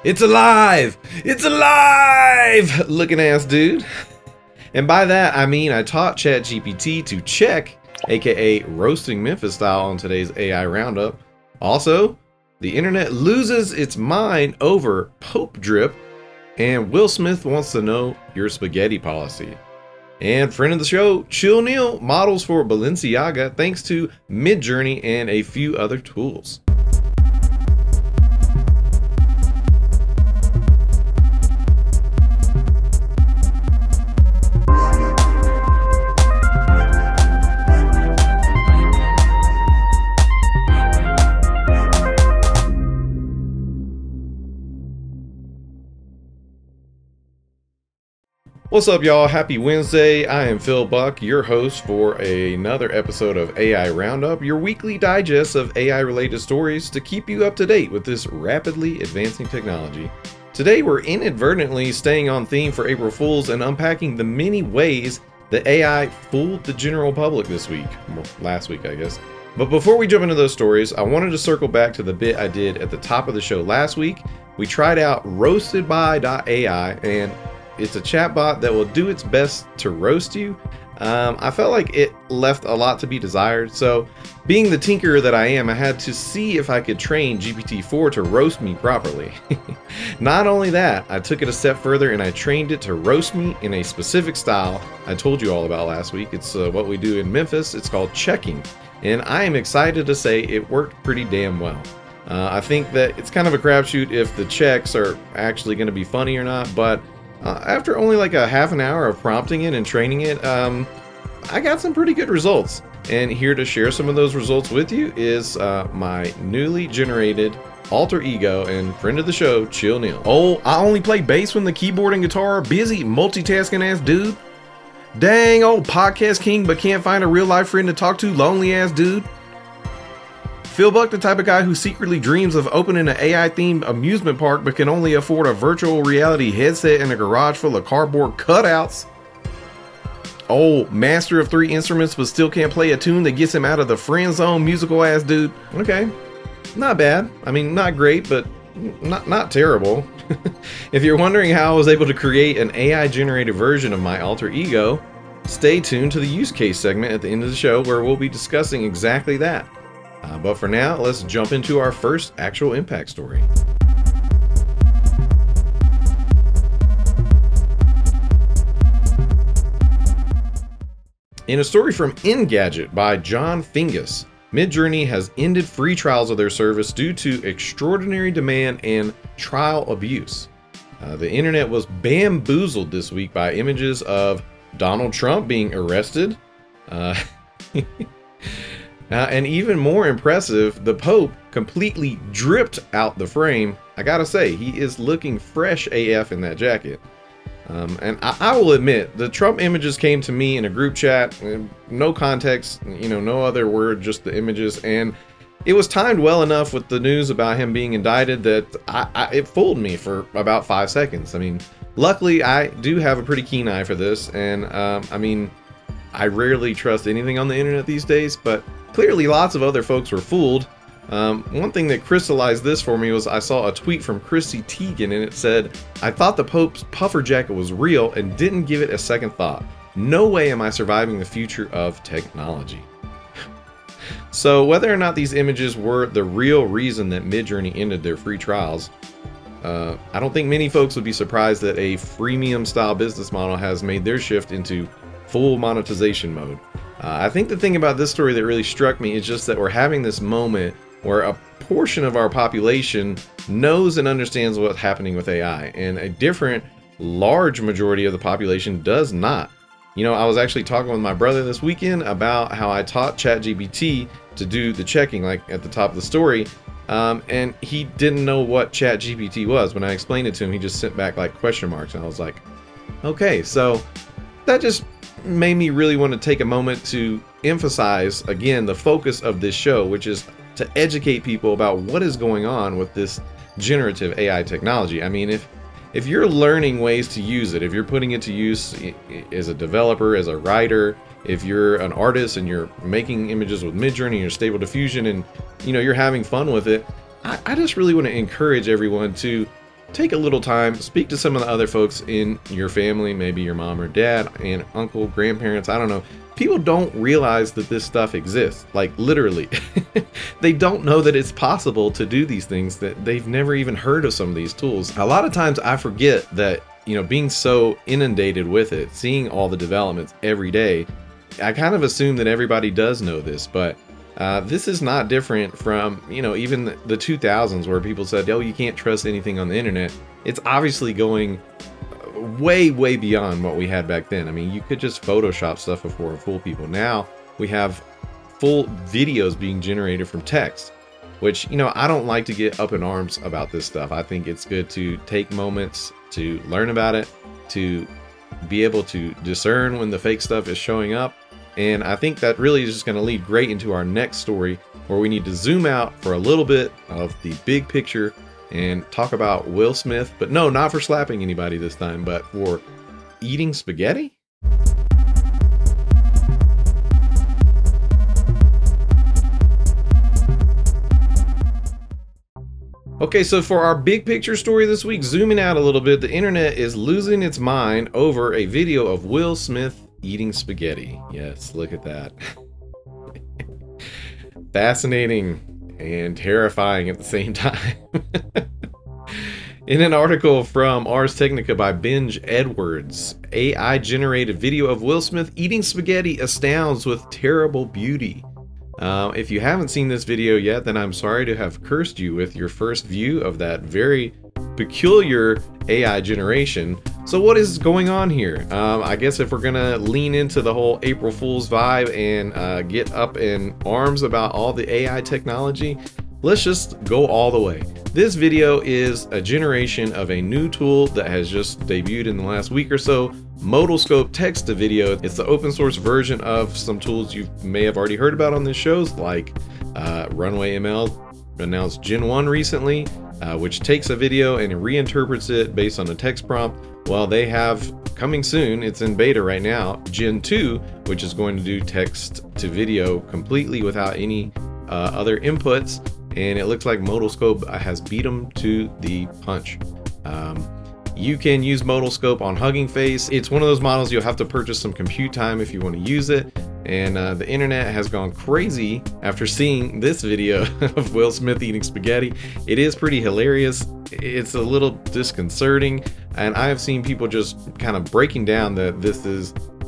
It's alive! It's alive! Looking ass dude. And by that, I mean I taught ChatGPT to check, aka roasting Memphis style on today's AI Roundup. Also, the internet loses its mind over Pope drip, and Will Smith wants to know your spaghetti policy. And friend of the show, Chill Neil, models for Balenciaga thanks to Midjourney and a few other tools. What's up, y'all? Happy Wednesday. I am Phil Buck, your host for another episode of AI Roundup, your weekly digest of AI-related stories to keep you up to date with this rapidly advancing technology. Today, we're inadvertently staying on theme for April Fools and unpacking the many ways that AI fooled the general public this week, or last week, I guess. But before we jump into those stories, I wanted to circle back to the bit I did at the top of the show last week. We tried out roastedby.ai, and it's a chatbot that will do its best to roast you. I felt like it left a lot to be desired, so being the tinkerer that I am, I had to see if I could train GPT-4 to roast me properly. Not only that, I took it a step further and I trained it to roast me in a specific style I told you all about last week. It's what we do in Memphis. It's called checking, and I am excited to say it worked pretty damn well. I think that it's kind of a crapshoot if the checks are actually going to be funny or not, but after only like a half an hour of prompting it and training it, I got some pretty good results. And here to share some of those results with you is my newly generated alter ego and friend of the show, Chill Neil. Oh, I only play bass when the keyboard and guitar are busy, multitasking ass dude. Dang, old podcast king, but can't find a real life friend to talk to, lonely ass dude. Phil Buck, the type of guy who secretly dreams of opening an AI-themed amusement park but can only afford a virtual reality headset in a garage full of cardboard cutouts. Oh, master of 3 instruments but still can't play a tune that gets him out of the friend zone, musical ass dude. Okay, not bad. I mean, not great, but not terrible. If you're wondering how I was able to create an AI-generated version of my alter ego, stay tuned to the use case segment at the end of the show where we'll be discussing exactly that. But for now, let's jump into our first actual impact story. In a story from Engadget by John Fingus, Midjourney has ended free trials of their service due to extraordinary demand and trial abuse. The internet was bamboozled this week by images of Donald Trump being arrested. And even more impressive, the Pope completely dripped out the frame. I gotta say, he is looking fresh AF in that jacket. And I will admit, the Trump images came to me in a group chat, no context, no other word, just the images. And it was timed well enough with the news about him being indicted that it fooled me for about 5 seconds. I mean, luckily, I do have a pretty keen eye for this. And I rarely trust anything on the internet these days, but clearly lots of other folks were fooled. One thing that crystallized this for me was I saw a tweet from Chrissy Teigen and it said, "I thought the Pope's puffer jacket was real and didn't give it a second thought. No way am I surviving the future of technology." So whether or not these images were the real reason that Midjourney ended their free trials, I don't think many folks would be surprised that a freemium style business model has made their shift into full monetization mode. I think the thing about this story that really struck me is just that we're having this moment where a portion of our population knows and understands what's happening with AI, and a different large majority of the population does not. I was actually talking with my brother this weekend about how I taught ChatGPT to do the checking, like at the top of the story, and he didn't know what ChatGPT was. When I explained it to him, he just sent back like question marks, and I was like, okay, so that just made me really want to take a moment to emphasize again the focus of this show, which is to educate people about what is going on with this generative AI technology. I mean, if you're learning ways to use it, if you're putting it to use as a developer, as a writer, if you're an artist and you're making images with Midjourney or Stable Diffusion and you're having fun with it, I just really want to encourage everyone to take a little time, speak to some of the other folks in your family, maybe your mom or dad, aunt, uncle, grandparents, I don't know. People don't realize that this stuff exists, like literally. They don't know that it's possible to do these things, that they've never even heard of some of these tools. A lot of times I forget that, being so inundated with it, seeing all the developments every day, I kind of assume that everybody does know this, but this is not different from, even the 2000s where people said, oh, you can't trust anything on the internet. It's obviously going way, way beyond what we had back then. I mean, you could just Photoshop stuff before and fool people. Now we have full videos being generated from text, which, I don't like to get up in arms about this stuff. I think it's good to take moments to learn about it, to be able to discern when the fake stuff is showing up. And I think that really is just going to lead great into our next story, where we need to zoom out for a little bit of the big picture and talk about Will Smith, but no, not for slapping anybody this time, but for eating spaghetti. Okay, so for our big picture story this week, zooming out a little bit, the internet is losing its mind over a video of Will Smith eating spaghetti. Yes, look at that. Fascinating and terrifying at the same time. In an article from Ars Technica by Benj Edwards, AI generated video of Will Smith eating spaghetti astounds with terrible beauty. If you haven't seen this video yet, then I'm sorry to have cursed you with your first view of that very peculiar AI generation. So what is going on here? I guess if we're gonna lean into the whole April Fool's vibe and get up in arms about all the AI technology, let's just go all the way. This video is a generation of a new tool that has just debuted in the last week or so, Modalscope Text to Video. It's the open source version of some tools you may have already heard about on this shows, like Runway ML announced Gen 1 recently, which takes a video and reinterprets it based on a text prompt. Well, they have coming soon, it's in beta right now, Gen 2, which is going to do text to video completely without any other inputs. And it looks like Modalscope has beat them to the punch. You can use Modalscope on Hugging Face. It's one of those models you'll have to purchase some compute time if you want to use it. And the internet has gone crazy after seeing this video of Will Smith eating spaghetti. It is pretty hilarious. It's a little disconcerting. And I have seen people just kind of breaking down that this is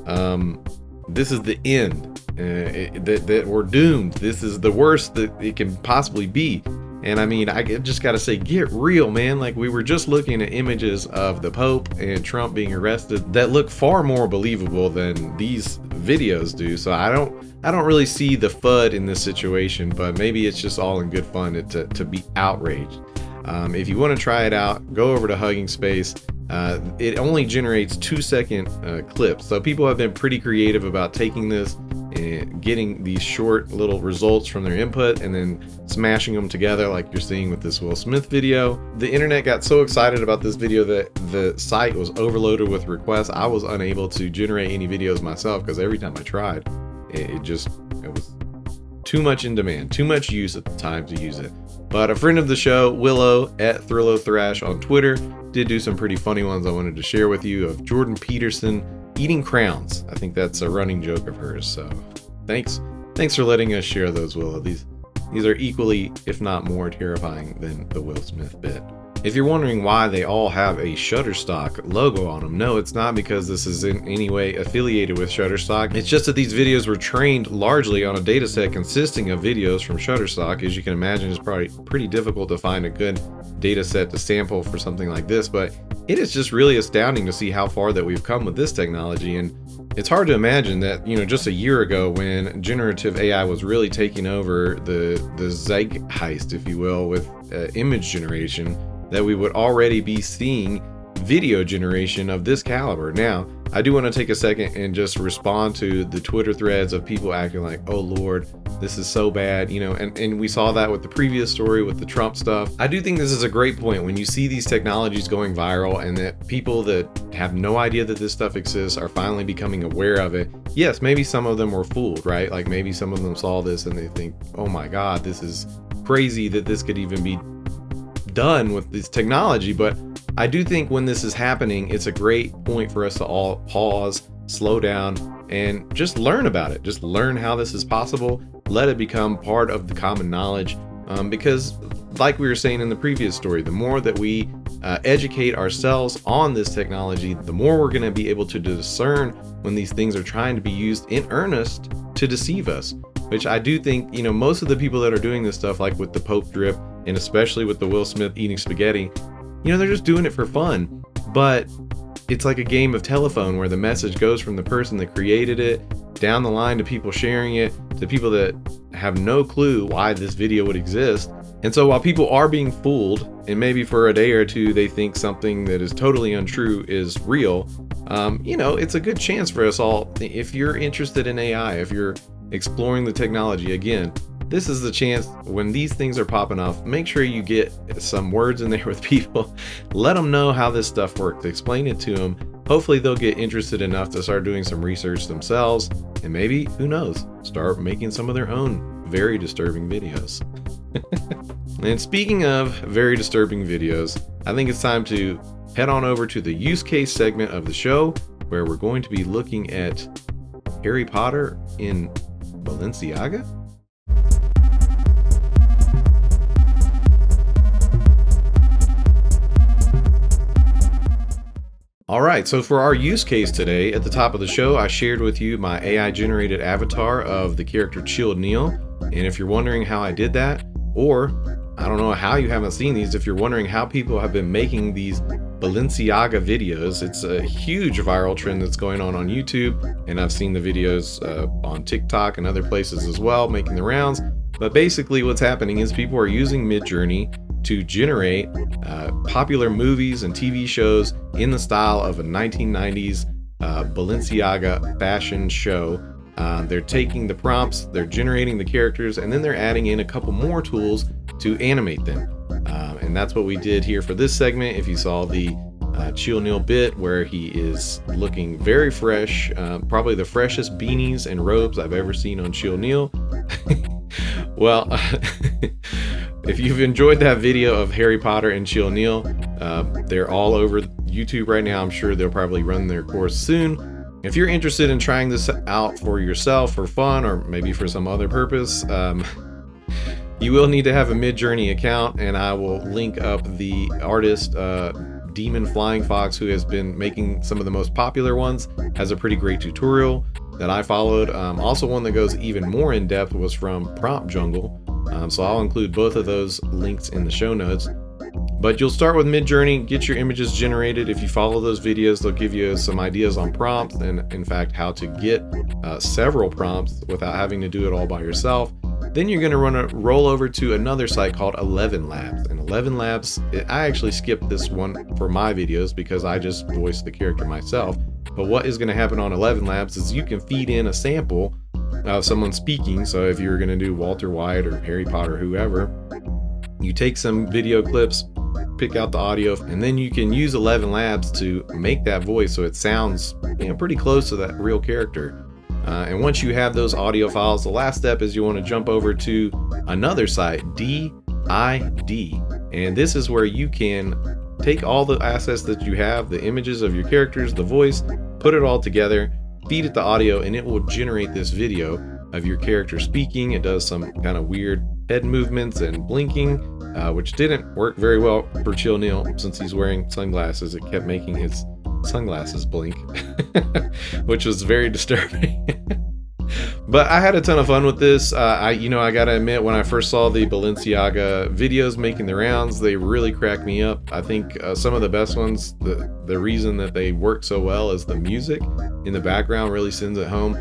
the end. That we're doomed. This is the worst that it can possibly be. And I mean, I just gotta say, get real, man. Like, we were just looking at images of the Pope and Trump being arrested that look far more believable than these videos do. So I don't really see the FUD in this situation, but maybe it's just all in good fun to be outraged. If you want to try it out, go over to Hugging Space. It only generates 2-second clips, so people have been pretty creative about taking this and getting these short little results from their input and then smashing them together like you're seeing with this Will Smith video. The internet got so excited about this video that the site was overloaded with requests. I was unable to generate any videos myself because every time I tried, it was too much in demand, too much use at the time to use it. But a friend of the show, Willow at ThrilloThrash on Twitter, did do some pretty funny ones I wanted to share with you of Jordan Peterson eating crowns. I think that's a running joke of hers. So thanks for letting us share those, Willow. These are equally, if not more, terrifying than the Will Smith bit. If you're wondering why they all have a Shutterstock logo on them, no, it's not because this is in any way affiliated with Shutterstock. It's just that these videos were trained largely on a data set consisting of videos from Shutterstock. As you can imagine, it's probably pretty difficult to find a good data set to sample for something like this, but it is just really astounding to see how far that we've come with this technology. And it's hard to imagine that, just a year ago when generative AI was really taking over the zeitgeist, if you will, with image generation, that we would already be seeing video generation of this caliber. Now, I do want to take a second and just respond to the Twitter threads of people acting like, oh Lord, this is so bad, and we saw that with the previous story with the Trump stuff. I do think this is a great point when you see these technologies going viral and that people that have no idea that this stuff exists are finally becoming aware of it. Yes, maybe some of them were fooled, right? Like maybe some of them saw this and they think, oh my God, this is crazy that this could even be done with this technology. But I do think when this is happening, it's a great point for us to all pause, slow down, and just learn about it. Just learn how this is possible. Let it become part of the common knowledge. Because like we were saying in the previous story, the more that we educate ourselves on this technology, the more we're going to be able to discern when these things are trying to be used in earnest to deceive us. Which I do think, most of the people that are doing this stuff, like with the Pope drip, and especially with the Will Smith eating spaghetti, they're just doing it for fun. But it's like a game of telephone where the message goes from the person that created it down the line to people sharing it, to people that have no clue why this video would exist. And so while people are being fooled, and maybe for a day or two they think something that is totally untrue is real, it's a good chance for us all. If you're interested in AI, if you're exploring the technology, again, this is the chance when these things are popping off. Make sure you get some words in there with people. Let them know how this stuff works. Explain it to them. Hopefully they'll get interested enough to start doing some research themselves, and maybe, who knows, start making some of their own very disturbing videos. And speaking of very disturbing videos, I think it's time to head on over to the use case segment of the show, where we're going to be looking at Harry Potter in Balenciaga. All right, so for our use case today, at the top of the show, I shared with you my AI generated avatar of the character Chill Neil. And if you're wondering how I did that, or I don't know how you haven't seen these, if you're wondering how people have been making these Balenciaga videos, it's a huge viral trend that's going on YouTube. And I've seen the videos on TikTok and other places as well, making the rounds. But basically what's happening is people are using Midjourney to generate popular movies and TV shows in the style of a 1990s Balenciaga fashion show. They're taking the prompts, they're generating the characters, and then they're adding in a couple more tools to animate them. And that's what we did here for this segment. If you saw the Chill Neil bit where he is looking very fresh, probably the freshest beanies and robes I've ever seen on Chill Neil. Well, if you've enjoyed that video of Harry Potter and Chill Neil, they're all over YouTube right now. I'm sure they'll probably run their course soon. If you're interested in trying this out for yourself for fun, or maybe for some other purpose, you will need to have a Midjourney account, and I will link up the artist Demon Flying Fox, who has been making some of the most popular ones, has a pretty great tutorial that I followed. Also, one that goes even more in depth was from Prompt Jungle. So I'll include both of those links in the show notes. But you'll start with Midjourney, get your images generated. If you follow those videos, they'll give you some ideas on prompts, and in fact how to get several prompts without having to do it all by yourself. Then you're going to roll over to another site called 11 Labs. And 11 Labs, I actually skipped this one for my videos because I just voiced the character myself. But what is going to happen on 11 Labs is you can feed in a sample of someone speaking. So if you're going to do Walter White or Harry Potter, whoever, you take some video clips, pick out the audio, and then you can use 11 Labs to make that voice so it sounds pretty close to that real character. And once you have those audio files, the last step is you want to jump over to another site, DID. And this is where you can take all the assets that you have, the images of your characters, the voice, put it all together, feed it the audio, and it will generate this video of your character speaking. It does some kind of weird head movements and blinking, which didn't work very well for Chill Neil since he's wearing sunglasses. It kept making his sunglasses blink, which was very disturbing. But I had a ton of fun with this. I gotta admit, when I first saw the Balenciaga videos making the rounds, they really cracked me up. I think some of the best ones, the reason that they work so well is the music in the background really sends it home.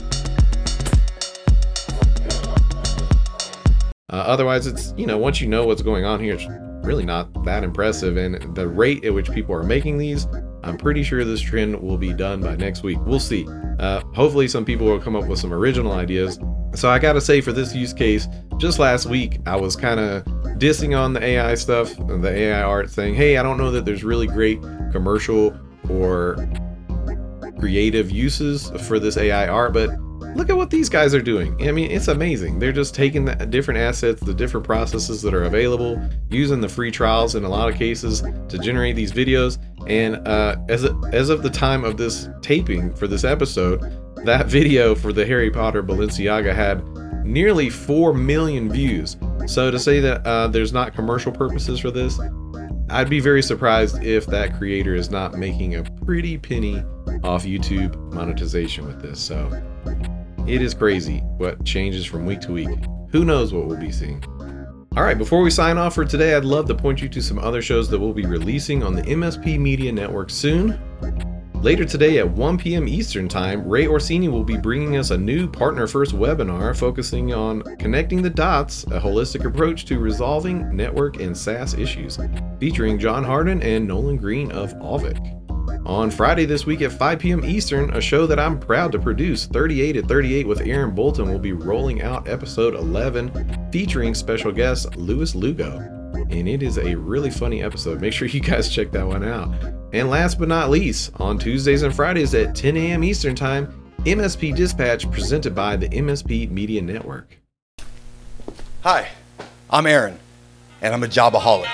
Otherwise, it's, once you know what's going on here, it's really not that impressive. And the rate at which people are making these, I'm pretty sure this trend will be done by next week. We'll see. Hopefully some people will come up with some original ideas. So I gotta say, for this use case, just last week, I was kind of dissing on the AI stuff, the AI art, saying, hey, I don't know that there's really great commercial or creative uses for this AI art, but look at what these guys are doing. I mean, it's amazing. They're just taking the different assets, the different processes that are available, using the free trials in a lot of cases to generate these videos. And as of the time of this taping for this episode, that video for the Harry Potter Balenciaga had nearly 4 million views. So to say that there's not commercial purposes for this, I'd be very surprised if that creator is not making a pretty penny off YouTube monetization with this. So it is crazy what changes from week to week. Who knows what we'll be seeing. All right, before we sign off for today, I'd love to point you to some other shows that we'll be releasing on the MSP Media Network soon. Later today at 1 p.m. Eastern Time, Ray Orsini will be bringing us a new Partner First webinar focusing on connecting the dots, a holistic approach to resolving network and SaaS issues, featuring John Harden and Nolan Green of Alvik. On Friday this week at 5 p.m. Eastern, a show that I'm proud to produce, 38 at 38 with Aaron Bolton, will be rolling out episode 11, featuring special guest Louis Lugo. And it is a really funny episode. Make sure you guys check that one out. And last but not least, on Tuesdays and Fridays at 10 a.m. Eastern Time, MSP Dispatch presented by the MSP Media Network. Hi, I'm Aaron, and I'm a jobaholic.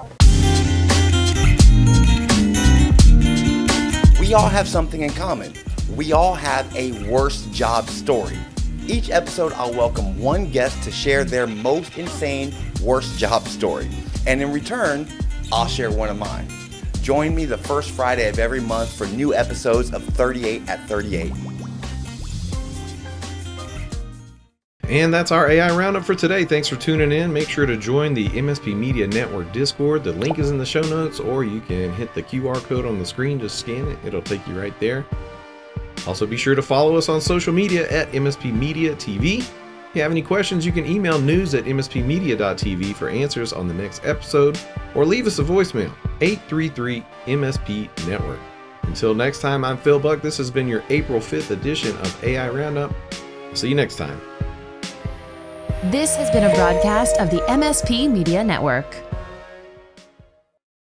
We all have something in common. We all have a worst job story. Each episode, I'll welcome one guest to share their most insane worst job story. And in return, I'll share one of mine. Join me the first Friday of every month for new episodes of 38 at 38. And that's our AI Roundup for today. Thanks for tuning in. Make sure to join the MSP Media Network Discord. The link is in the show notes, or you can hit the QR code on the screen. Just scan it. It'll take you right there. Also, be sure to follow us on social media at MSP Media TV. If you have any questions, you can email news@mspmedia.tv for answers on the next episode, or leave us a voicemail, 833-MSP-Network. Until next time, I'm Phil Buck. This has been your April 5th edition of AI Roundup. See you next time. This has been a broadcast of the MSP Media Network.